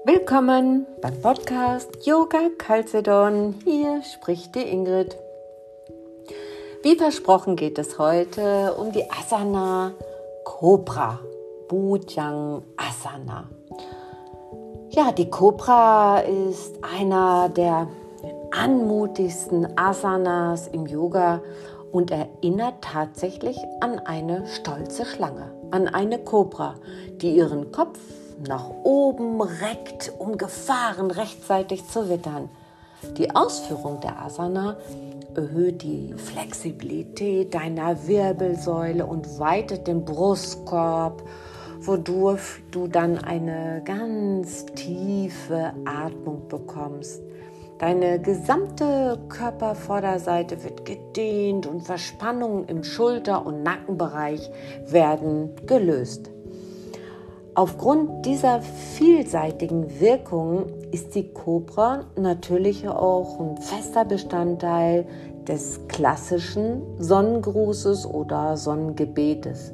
Willkommen beim Podcast Yoga Chalcedon. Hier spricht die Ingrid. Wie versprochen geht es heute um die Asana Cobra, Bhujanga Asana. Ja, die Cobra ist einer der anmutigsten Asanas im Yoga und erinnert tatsächlich an eine stolze Schlange, an eine Cobra, die ihren Kopf nach oben reckt, um Gefahren rechtzeitig zu wittern. Die Ausführung der Asana erhöht die Flexibilität deiner Wirbelsäule und weitet den Brustkorb, wodurch du dann eine ganz tiefe Atmung bekommst. Deine gesamte Körpervorderseite wird gedehnt und Verspannungen im Schulter- und Nackenbereich werden gelöst. Aufgrund dieser vielseitigen Wirkung ist die Cobra natürlich auch ein fester Bestandteil des klassischen Sonnengrußes oder Sonnengebetes.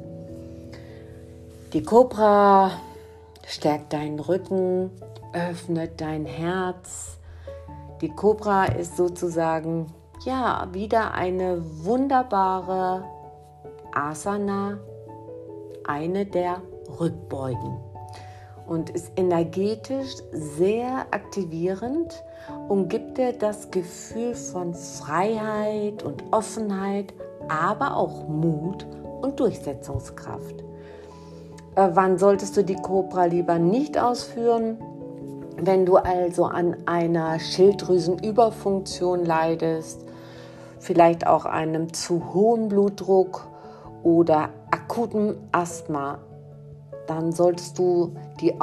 Die Cobra stärkt deinen Rücken, öffnet dein Herz. Die Cobra ist sozusagen wieder eine wunderbare Asana, eine der Rückbeugen und ist energetisch sehr aktivierend und gibt dir das Gefühl von Freiheit und Offenheit, aber auch Mut und Durchsetzungskraft. Wann solltest du die Cobra lieber nicht ausführen? Wenn du also an einer Schilddrüsenüberfunktion leidest, vielleicht auch einem zu hohen Blutdruck oder akutem Asthma, dann solltest du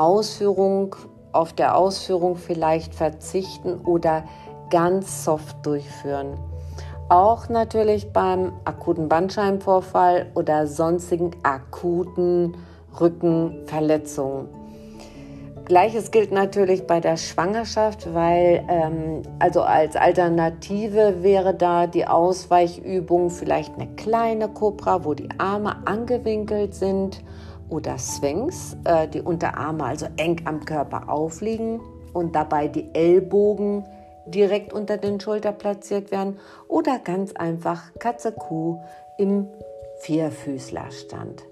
auf der Ausführung vielleicht verzichten oder ganz soft durchführen. Auch natürlich beim akuten Bandscheibenvorfall oder sonstigen akuten Rückenverletzungen. Gleiches gilt natürlich bei der Schwangerschaft, weil also als Alternative wäre da die Ausweichübung vielleicht eine kleine Cobra, wo die Arme angewinkelt sind, oder Sphinx, die Unterarme also eng am Körper aufliegen und dabei die Ellbogen direkt unter den Schultern platziert werden, oder ganz einfach Katze-Kuh im Vierfüßlerstand.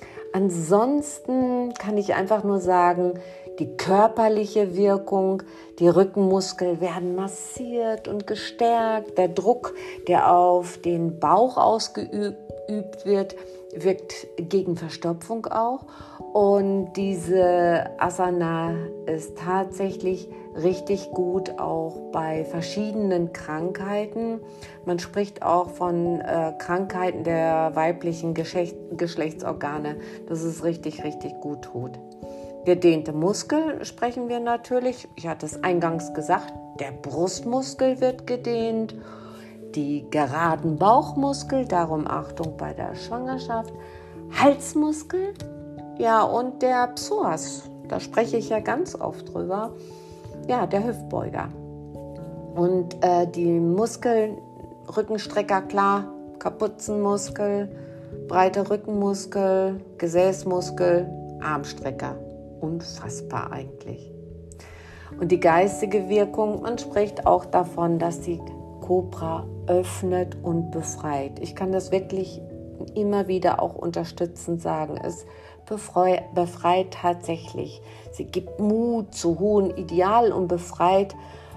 Ansonsten kann ich einfach nur sagen, die körperliche Wirkung, die Rückenmuskeln werden massiert und gestärkt. Der Druck, der auf den Bauch ausgeübt wird, wirkt gegen Verstopfung auch. Und diese Asana ist tatsächlich richtig gut auch bei verschiedenen Krankheiten. Man spricht auch von Krankheiten der weiblichen Geschlechtsorgane, dass es richtig, richtig gut tut. Gedehnte Muskeln sprechen wir natürlich. Ich hatte es eingangs gesagt, der Brustmuskel wird gedehnt, die geraden Bauchmuskel, darum Achtung bei der Schwangerschaft, Halsmuskel, ja, und der Psoas, da spreche ich ja ganz oft drüber, ja, der Hüftbeuger. Und die Muskeln, Rückenstrecker, klar, Kapuzenmuskel, breite Rückenmuskel, Gesäßmuskel, Armstrecker. Unfassbar eigentlich. Und die geistige Wirkung, man spricht auch davon, dass die Cobra öffnet und befreit. Ich kann das wirklich immer wieder auch unterstützend sagen. Es befreit tatsächlich. Sie gibt Mut zu hohen Idealen und befreit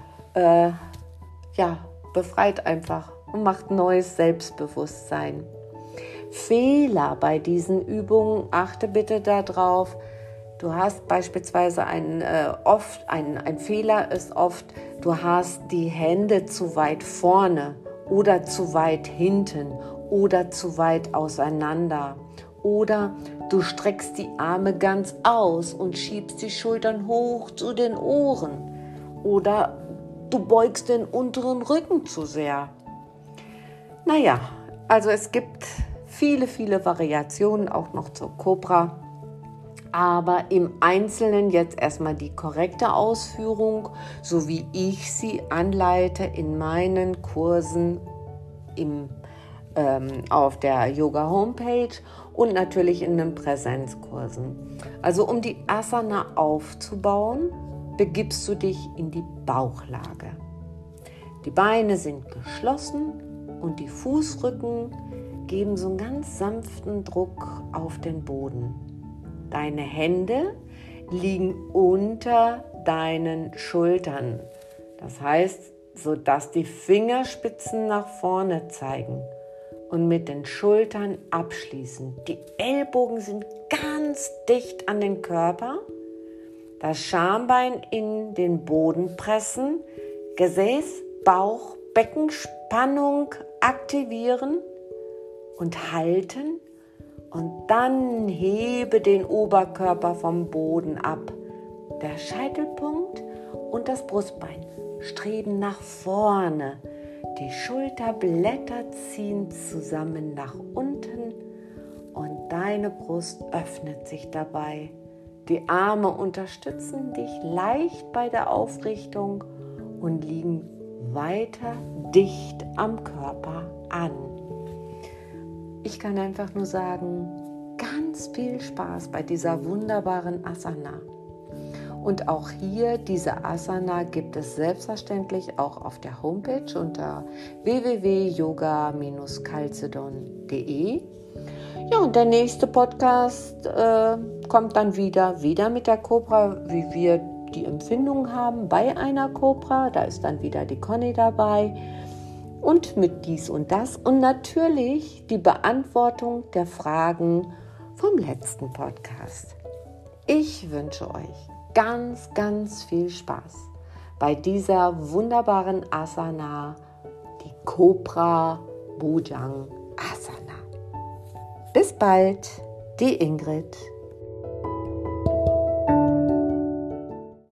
einfach und macht neues Selbstbewusstsein. Fehler bei diesen Übungen, achte bitte darauf. Du hast beispielsweise ein Fehler ist oft, du hast die Hände zu weit vorne oder zu weit hinten oder zu weit auseinander. Oder du streckst die Arme ganz aus und schiebst die Schultern hoch zu den Ohren. Oder du beugst den unteren Rücken zu sehr. Naja, also es gibt viele, viele Variationen auch noch zur Cobra. Aber im Einzelnen jetzt erstmal die korrekte Ausführung, so wie ich sie anleite in meinen Kursen auf der Yoga-Homepage und natürlich in den Präsenzkursen. Also um die Asana aufzubauen, begibst du dich in die Bauchlage. Die Beine sind geschlossen und die Fußrücken geben so einen ganz sanften Druck auf den Boden. Deine Hände liegen unter deinen Schultern. Das heißt, sodass die Fingerspitzen nach vorne zeigen und mit den Schultern abschließen. Die Ellbogen sind ganz dicht an den Körper. Das Schambein in den Boden pressen. Gesäß, Bauch, Beckenspannung aktivieren und halten. Und dann hebe den Oberkörper vom Boden ab. Der Scheitelpunkt und das Brustbein streben nach vorne. Die Schulterblätter ziehen zusammen nach unten und deine Brust öffnet sich dabei. Die Arme unterstützen dich leicht bei der Aufrichtung und liegen weiter dicht am Körper an. Ich kann einfach nur sagen, ganz viel Spaß bei dieser wunderbaren Asana. Und auch hier, diese Asana gibt es selbstverständlich auch auf der Homepage unter www.yoga-calcedon.de. Ja, und der nächste Podcast kommt dann wieder mit der Cobra, wie wir die Empfindung haben bei einer Cobra. Da ist dann wieder die Conny dabei. Und mit dies und das. Und natürlich die Beantwortung der Fragen vom letzten Podcast. Ich wünsche euch ganz, ganz viel Spaß bei dieser wunderbaren Asana, die Cobra Bhujang Asana. Bis bald, die Ingrid.